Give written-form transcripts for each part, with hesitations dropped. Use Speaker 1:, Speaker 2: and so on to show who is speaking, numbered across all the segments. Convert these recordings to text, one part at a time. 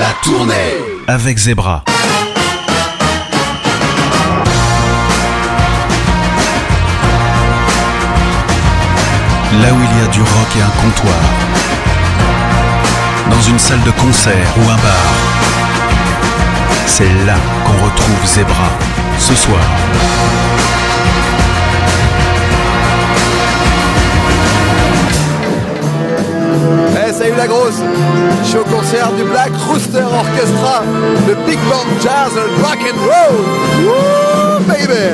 Speaker 1: La tournée
Speaker 2: avec Zebra. Là où il y a du rock et un comptoir, dans une salle de concert ou un bar, c'est là qu'on retrouve Zebra ce soir.
Speaker 3: Hey, salut la grosse! Je suis au concert du Black Rooster Orchestra, le Big Band Jazz and Rock and Roll! Woo, baby!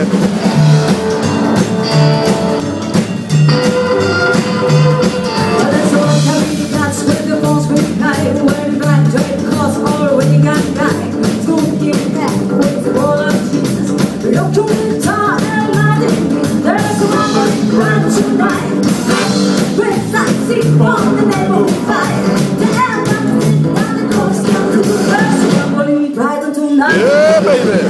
Speaker 3: Yeah, baby!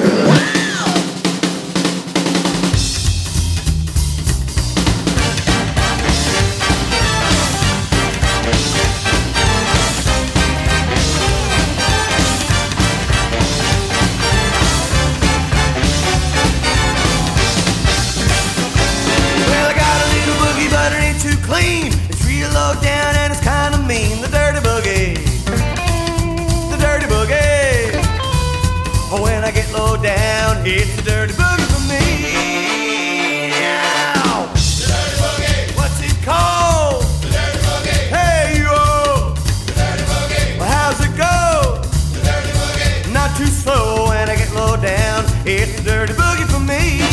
Speaker 4: It's the dirty boogie for me. Ow. The dirty boogie. What's it called? The dirty boogie. Hey, yo. The dirty boogie. Well, how's it go? The dirty boogie. Not too slow when I get low down. It's the dirty boogie for me.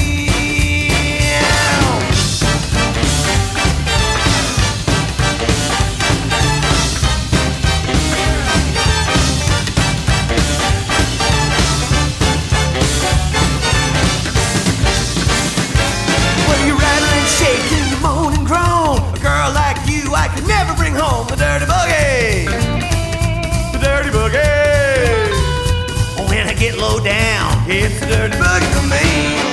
Speaker 4: Home, the dirty boogie, the dirty boogie. When I get low down, it's the dirty boogie for me.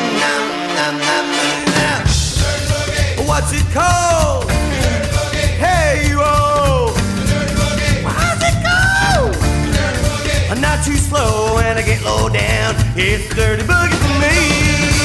Speaker 4: Dirty boogie. What's it called? The dirty boogie. Hey, you oh. The dirty boogie. How's it go? The dirty boogie. I'm not too slow when I get low down. It's the dirty boogie for me.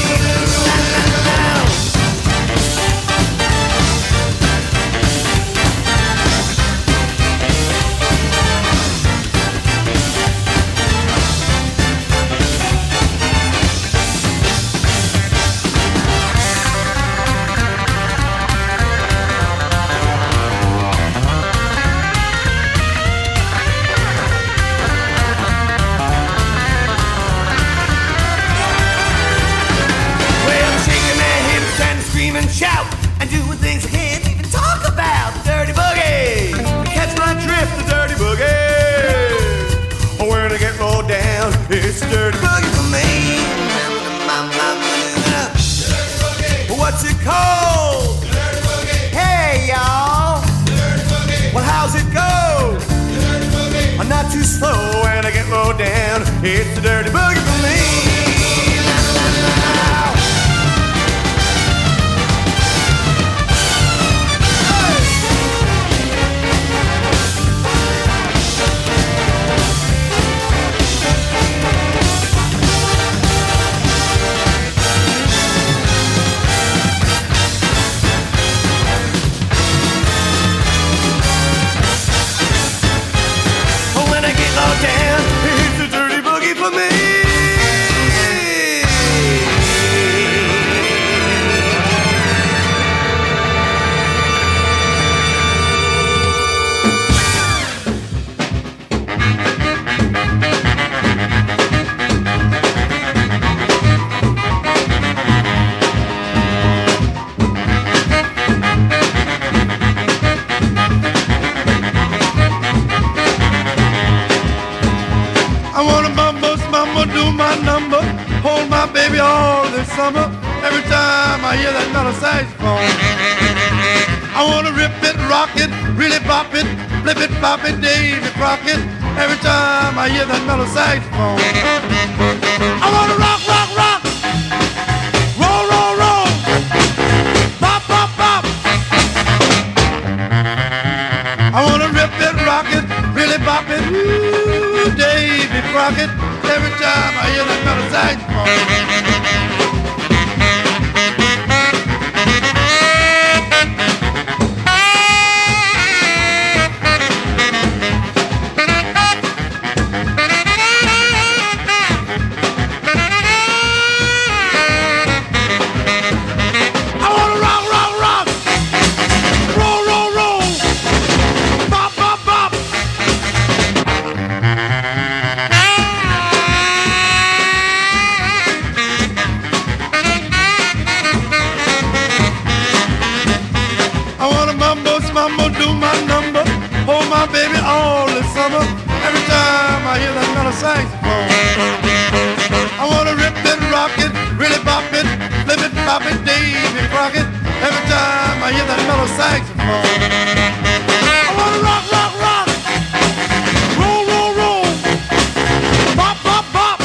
Speaker 4: Shout and doing things I can't even talk about. The dirty boogie, catch my drift. The dirty boogie. When I get low down, it's the dirty boogie for me. The dirty boogie. What's it called? The dirty boogie. Hey y'all. The dirty boogie. Well, how's it go? The dirty boogie. I'm not too slow when I get low down. It's the dirty boogie for me. Down, it's the dirty boogie for me. Summer, every time I hear that metal saxophone, I wanna rip it, rock it, really pop it, flip it, pop it, Davy Crockett. Every time I hear that metal saxophone, I wanna rock, rock, rock, roll, roll, roll, pop, pop, pop. I wanna rip it, rock it, really pop it, ooh, Davy. Crockett. Every time I hear that metal saxophone. Baby, all this summer, every time I hear that metal saxophone, I wanna rip it, rock it, really bop it, flip it, pop it, Davy Crockett. Every time I hear that metal saxophone, I wanna rock, rock, rock, roll, roll, roll, bop, bop, bop.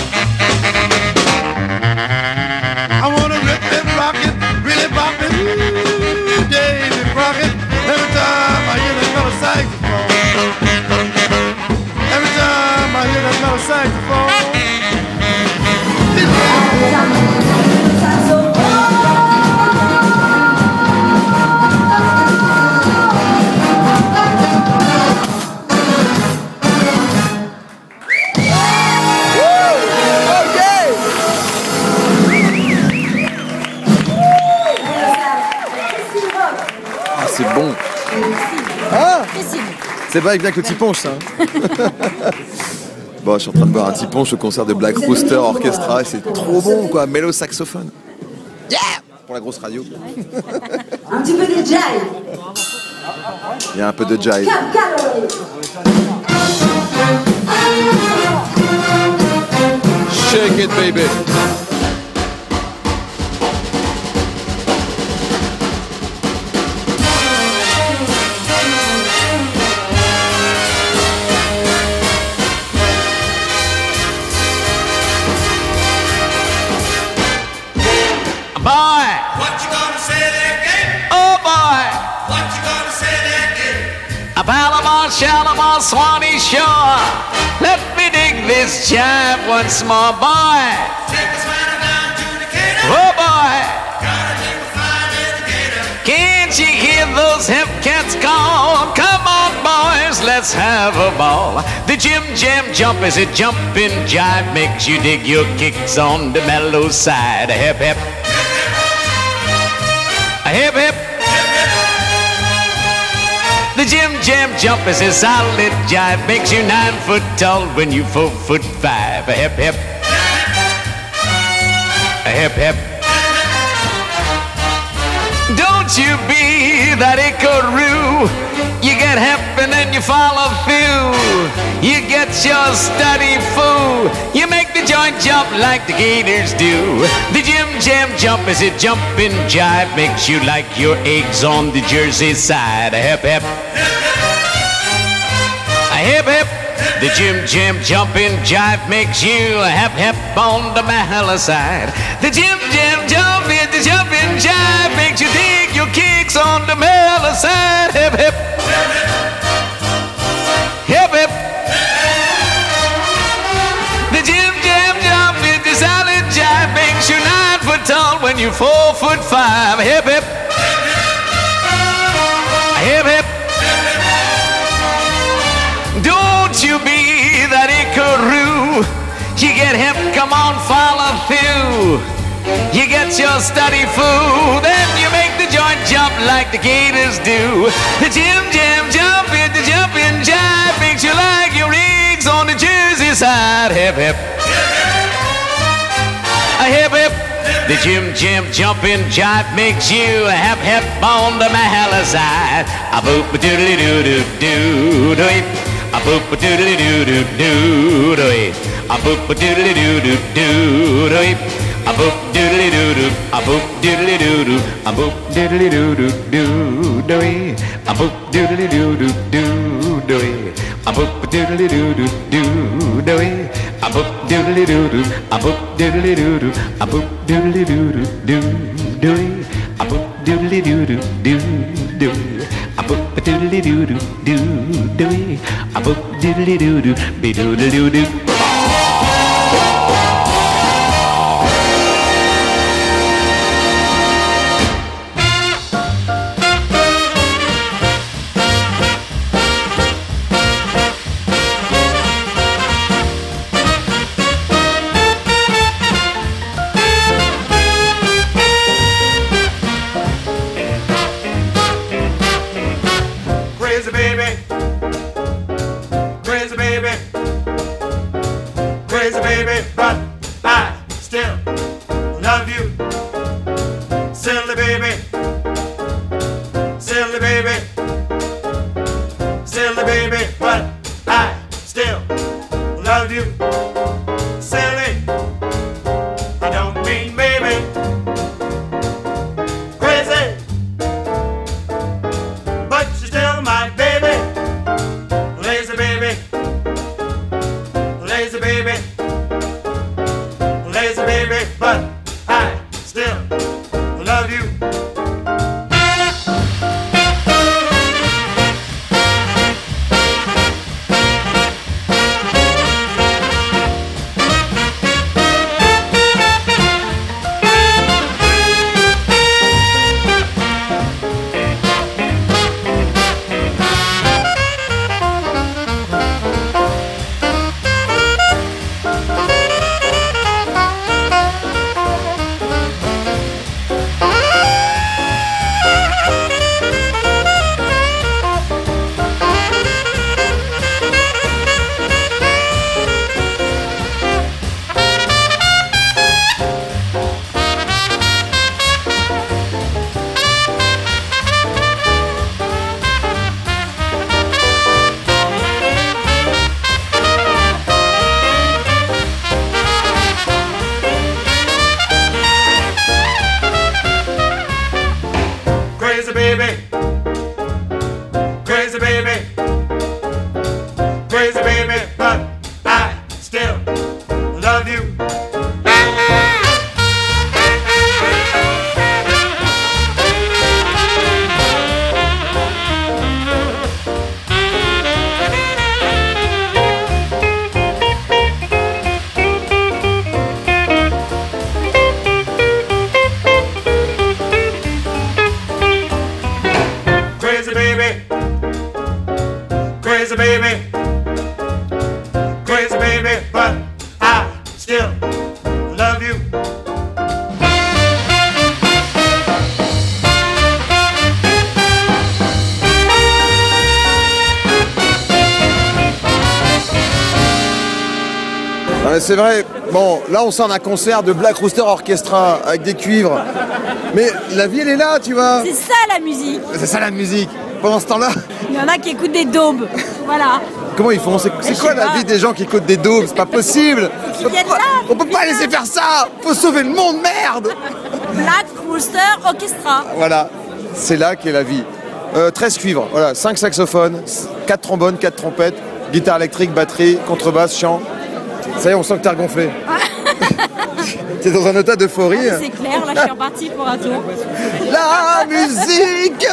Speaker 4: I wanna rip it, rock it, really bop it, ooh, Davy Crockett. Every time I hear that metal saxophone. Every time I hear that metal saxophone.
Speaker 3: Ah, c'est bon. Ah, c'est pas avec le petit punch, ça. Bon, je suis en train de boire un petit punch au concert de Black Rooster Orchestra et c'est trop bon, quoi. Mélo saxophone. Yeah! Pour la grosse radio.
Speaker 1: Un petit peu de jive.
Speaker 3: Il y a un peu de jive. Shake it, baby.
Speaker 5: Shalimar, Swanee Shore. Let me dig this jive once more, boy.
Speaker 6: Take a sweater down to Decatur.
Speaker 5: Oh, boy.
Speaker 6: Gotta take a fine educator.
Speaker 5: Can't you hear those hip cats call? Come on, boys, let's have a ball. The Jim Jam jump is a jumping jive. Makes you dig your kicks on the mellow side. A hip, hip. A hip, hip. The Jim Jam jump is a solid jive. Makes you 9 foot tall when you 4'5". A hip hip. A hip hip. Don't you be that icaroo. You get hip and then you follow through. You get your study fool. You make the joint jump like the Gators do. The Jim Jam jump is a jumping jive. Makes you like your eggs on the Jersey side. A hip hip. A hip hip. The Jim Jam jumping jive makes you a hip hip on the Mahala side. The Jim Jam jump is the jumping jive. Makes you dig your kicks on the Mahala side. Hip hip. Hip hip. The Jim Jam jump is the solid jive. Makes you 9 foot tall when you're 4'5". Hip hip. Hip hip. Don't you be that icaroo. You get hip, come on, follow through. You get your study food, then you make the joint jump like the Gators do. The Jim Jam jump is the jumping jive. Makes you like your eggs on the Jersey side. Hip hip. A hip hip. The Jim Jam jumping jive makes you a hip hip on the Mahala side. A boop a doodly doo doo doo doo. A boop a doodly doo doo doo doo. A boop a doodly doo doo doo doo. A boop doodly doo doo. A boop doodly doo doo. A boop doodly doo doo doo doo. A boop doodly doo doo doo doo. A boop doodly doo doo doo doo. A boop doodly doo doo. A boop doodly doo doo. A boop doodly doo doo doo doo. A boop doodly doo doo doo doo. A boop doodly doo doo doo doo. A boop doodly doo doo be doodly doo doo.
Speaker 6: Crazy baby, but I still love you. Crazy baby, crazy baby, crazy baby, but I still love you.
Speaker 3: Ouais, c'est vrai. Bon, là, on sort d'un concert de Black Rooster Orchestra avec des cuivres. Mais la vie, elle est là, tu vois.
Speaker 7: C'est ça la musique.
Speaker 3: C'est ça la musique. Pendant ce temps-là,
Speaker 7: Il y en a qui écoutent des daubes. Voilà.
Speaker 3: comment ils font? C'est
Speaker 7: je
Speaker 3: quoi
Speaker 7: sais
Speaker 3: la
Speaker 7: pas.
Speaker 3: vie des gens qui écoutent des daubes? C'est pas possible.
Speaker 7: qu'ils viennent là,
Speaker 3: On peut pas laisser faire ça. Faut sauver le monde, merde.
Speaker 7: Black Rooster Orchestra.
Speaker 3: Voilà, c'est là qu'est la vie. 13 cuivres, voilà, 5 saxophones, 4 trombones, 4 trompettes, guitare électrique, batterie, contrebasse, chant. Ça y est, on sent que t'as regonflé. T'es dans un état d'euphorie.
Speaker 7: C'est clair, là je suis repartie pour un tour.
Speaker 3: La musique.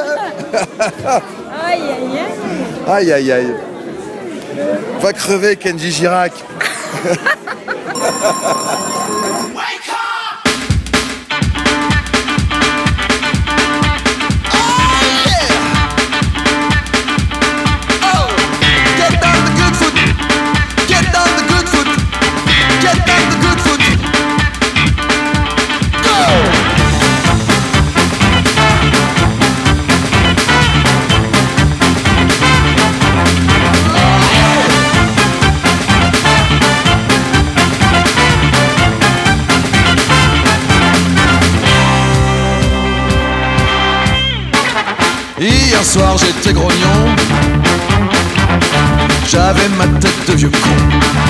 Speaker 7: Aïe aïe aïe.
Speaker 3: Aïe aïe aïe. Va crever Kenji Girac.
Speaker 2: Hier soir j'étais grognon, j'avais ma tête de vieux con.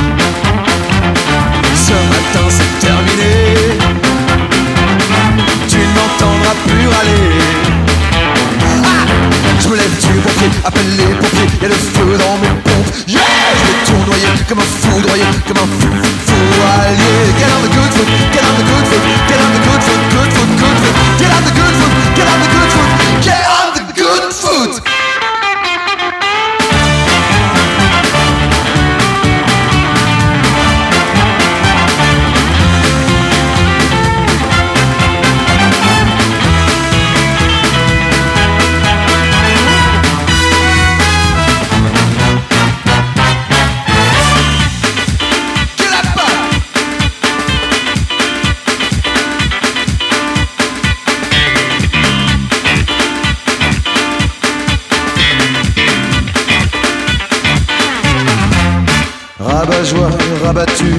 Speaker 2: Ce matin c'est terminé, tu n'entendras plus râler. Ah, je me lève du bon pied, appelle les pompiers, y'a le feu dans mes pompes. Yeah, je vais tournoyer comme un foudroyer, comme un foudroyer. Get on the good foot, get on the good foot, get on the good foot, good foot, good foot. Get on the good foot, get on the good foot, get on the good foot. Rabat-joie, rabattu,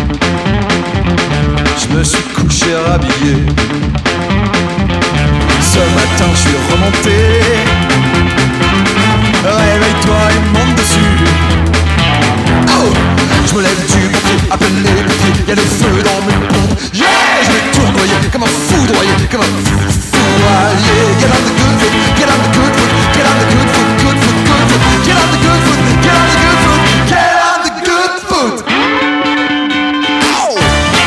Speaker 2: je me suis couché rhabillé. Ce matin je suis remonté, réveille-toi et monte dessus. Oh, je me lève du bon pied, appelle les pompiers, y'a le feu dans mes pompes. Yeah, je vais tournoyer comme un foudroyer, comme un foudroyer. Get on the good foot, get on the good foot, get on the good foot, good foot, good foot. Get on the good foot, get on the good foot, get on the good foot. Oh.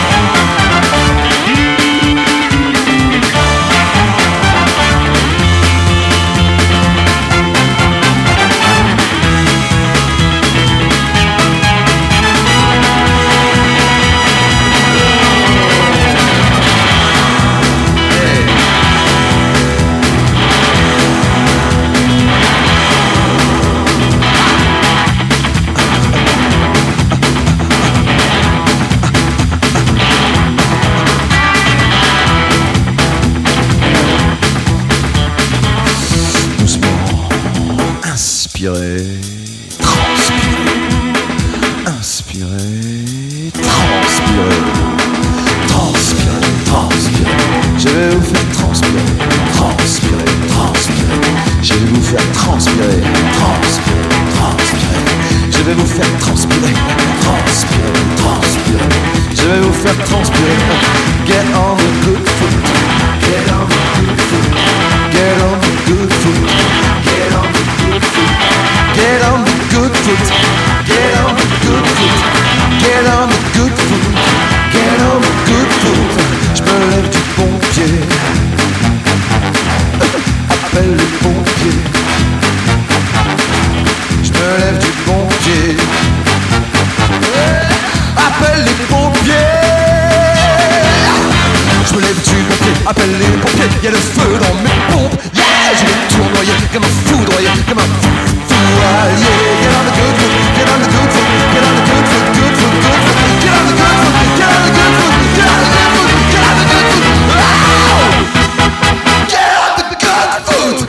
Speaker 2: Inspirez, transpirez, inspirez, transpirez, transpirez, transpirez. Je vais vous faire transpirer, transpirer, transpirer. Je vais vous faire transpirer, transpirer, transpirer. Je vais vous faire transpirer, transpirer, transpirer. Je vais vous faire transpirer. Get on the good foot, get on the good foot, get on the good foot, get on the good foot. Get on the good foot. y a le feu dans mes pompes. Yeah, je vais tournoyer comme un foudroyer, comme un foudroyer. Get on the good foot, get on the good foot, get on the good foot, good foot, good foot. Get on the good foot, get on the good foot, get on the good foot, get on the good foot. Get on the good foot.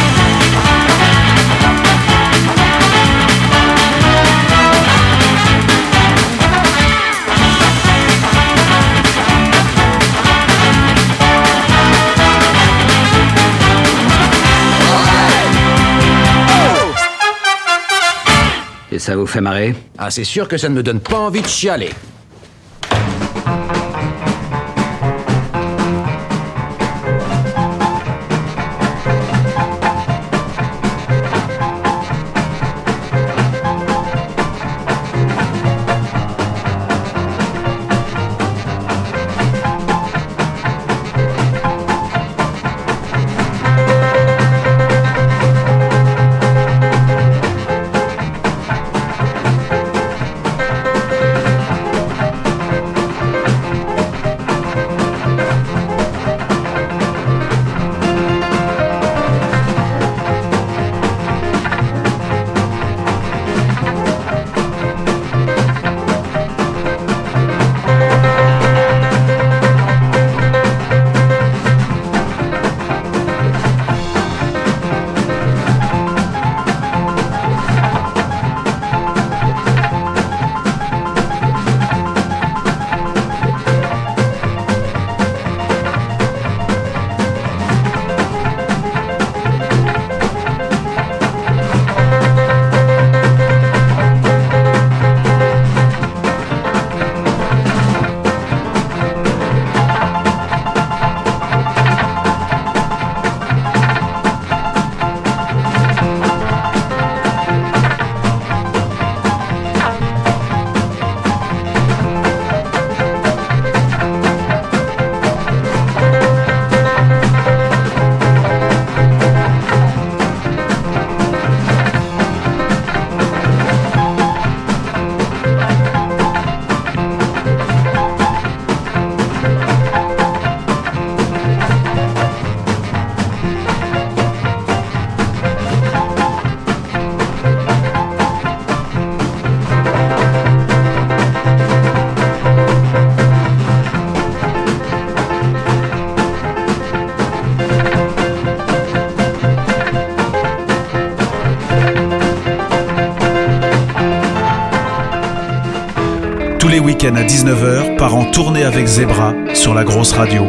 Speaker 8: Et ça vous fait marrer?
Speaker 9: Ah, c'est sûr que ça ne me donne pas envie de chialer.
Speaker 10: Tous les week-ends à 19h, part en tournée avec Zebra sur la grosse radio.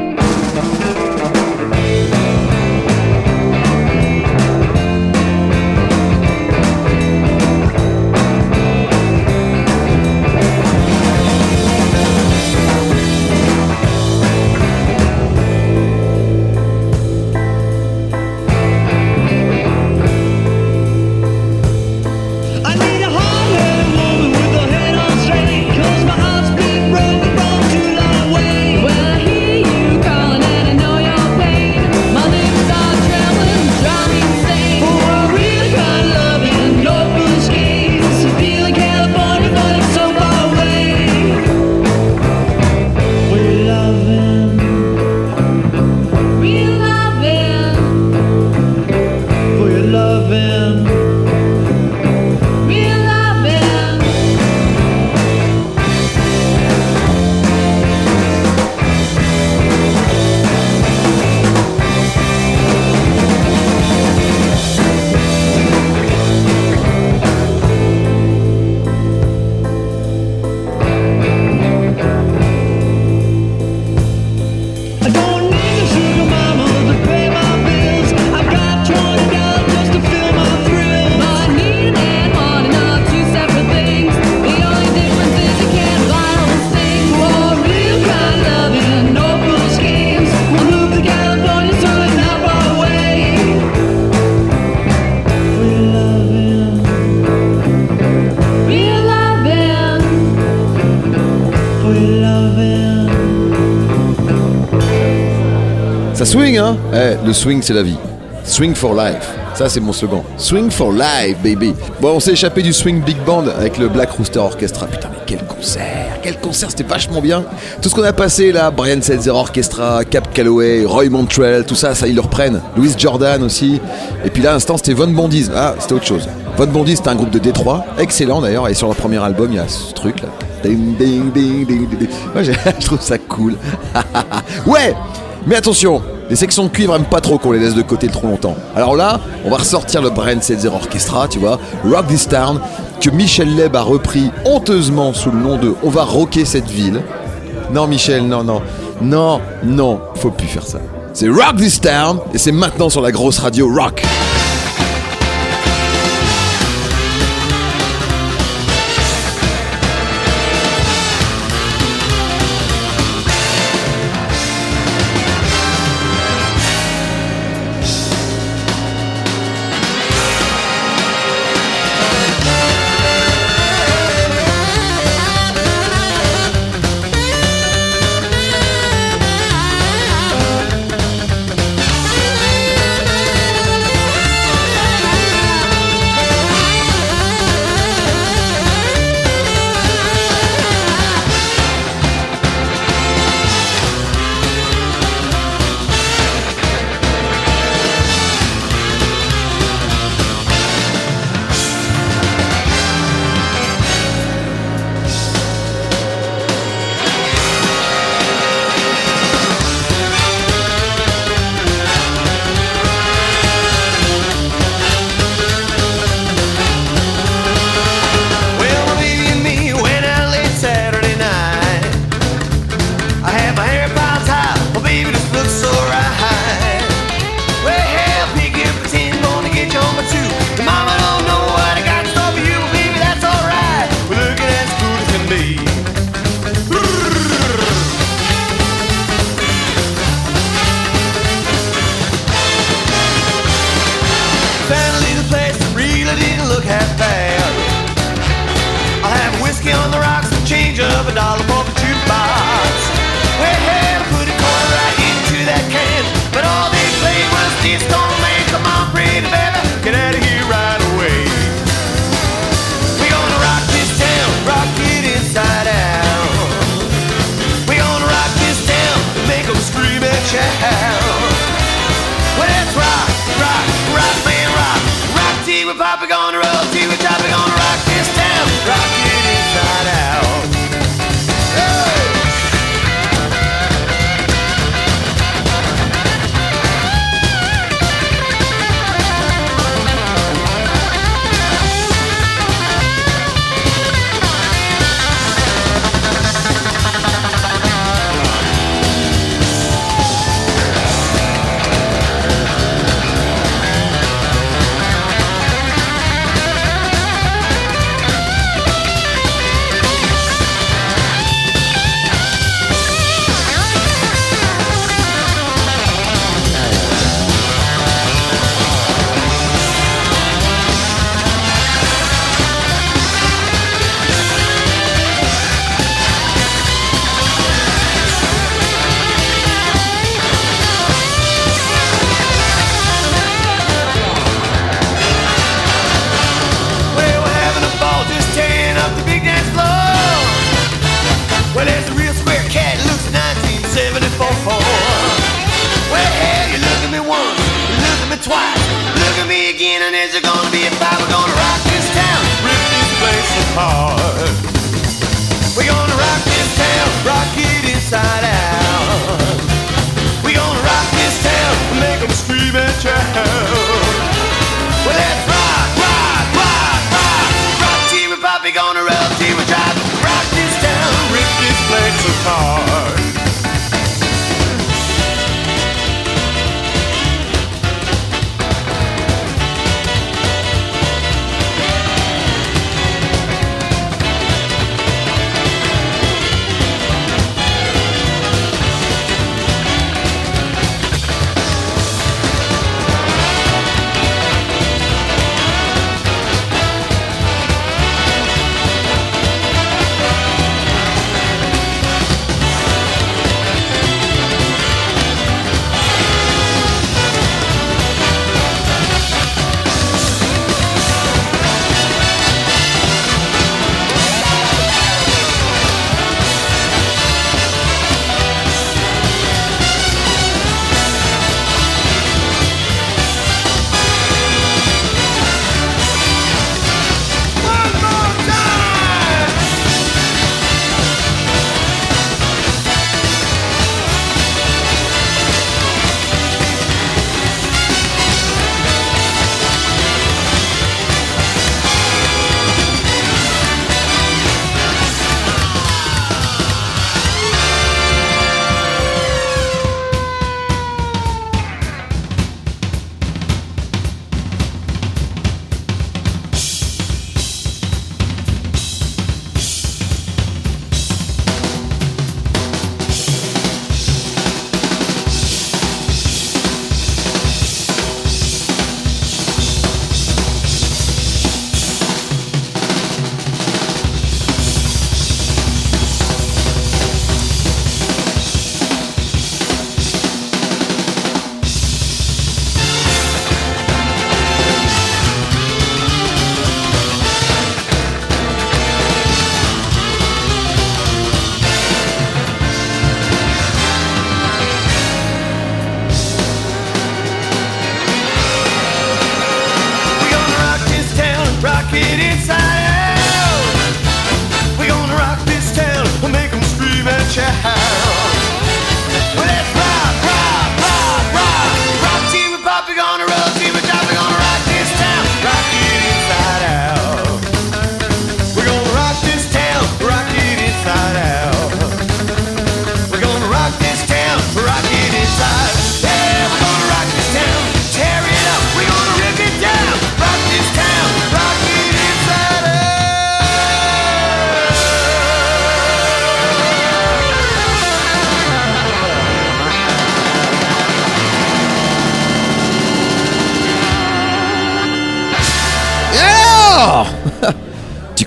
Speaker 3: Ça swing, hein? Le swing, c'est la vie. Swing for life. Ça, c'est mon slogan. Swing for life, baby. Bon, on s'est échappé du swing big band avec le Black Rooster Orchestra. Putain, mais quel concert, c'était vachement bien. Tout ce qu'on a passé là, Brian Setzer Orchestra, Cap Calloway, Roy Montrell, tout ça, ils le reprennent. Louis Jordan aussi. Et puis là, à l'instant, c'était Von Bondies. Ah, c'était autre chose. Von Bondies, c'était un groupe de Détroit, excellent d'ailleurs. Et sur leur premier album, il y a ce truc là. Ding, ding, ding, ding, ding. Moi, je trouve ça cool. Ouais, mais attention. Les sections de cuivre aiment pas trop qu'on les laisse de côté trop longtemps. Alors là, on va ressortir le Brian Setzer Orchestra, tu vois, Rock This Town, que Michel Leb a repris honteusement sous le nom de On va rocker cette ville. Non Michel, non, faut plus faire ça. C'est Rock This Town, et c'est maintenant sur la grosse radio Rock.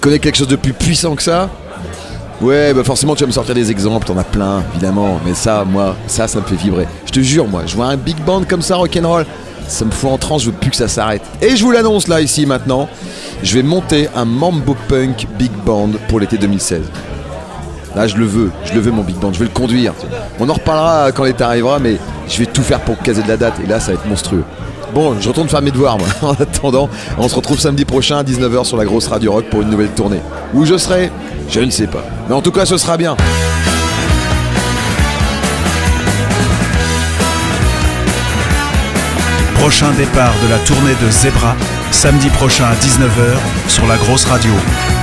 Speaker 3: connais quelque chose de plus puissant que ça? Ouais, bah forcément tu vas me sortir des exemples, t'en as plein, évidemment. Mais ça, moi, ça me fait vibrer. Je te jure, moi, je vois un big band comme ça, rock'n'roll, ça me fout en transe, je veux plus que ça s'arrête. Et je vous l'annonce là, ici, maintenant, je vais monter un Mambo Punk Big Band pour l'été 2016. Là, je le veux mon big band, je vais le conduire. On en reparlera quand l'été arrivera, mais je vais tout faire pour caser de la date, et là, ça va être monstrueux. Bon, je retourne faire mes devoirs, moi. En attendant, on se retrouve samedi prochain à 19h sur la grosse Radio Rock pour une nouvelle tournée. Où je serai, je ne sais pas. Mais en tout cas, ce sera bien.
Speaker 10: Prochain départ de la tournée de Zebra, samedi prochain à 19h sur la grosse radio.